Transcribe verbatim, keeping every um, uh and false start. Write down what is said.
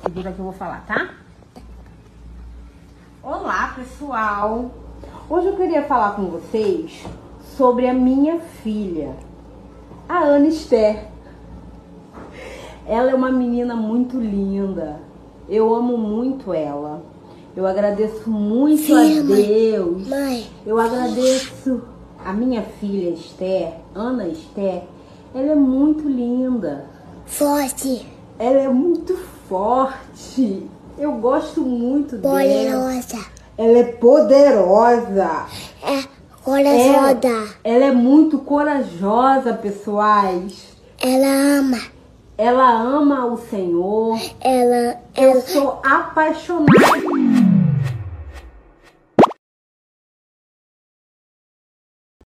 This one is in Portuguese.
Segura que eu vou falar, tá? Olá, pessoal! Hoje eu queria falar com vocês sobre a minha filha, a Ana Esther. Ela é uma menina muito linda. Eu amo muito ela. Eu agradeço muito Sim, a Deus. Mãe. Eu agradeço a minha filha Esther, Ana Esther. Ela é muito linda. Forte. Ela é muito forte. Eu gosto muito Poderosa. dela. Poderosa. Ela é poderosa. É corajosa. Ela, ela é muito corajosa, pessoais. Ela ama. Ela ama o Senhor. Ela, Eu ela... sou apaixonada.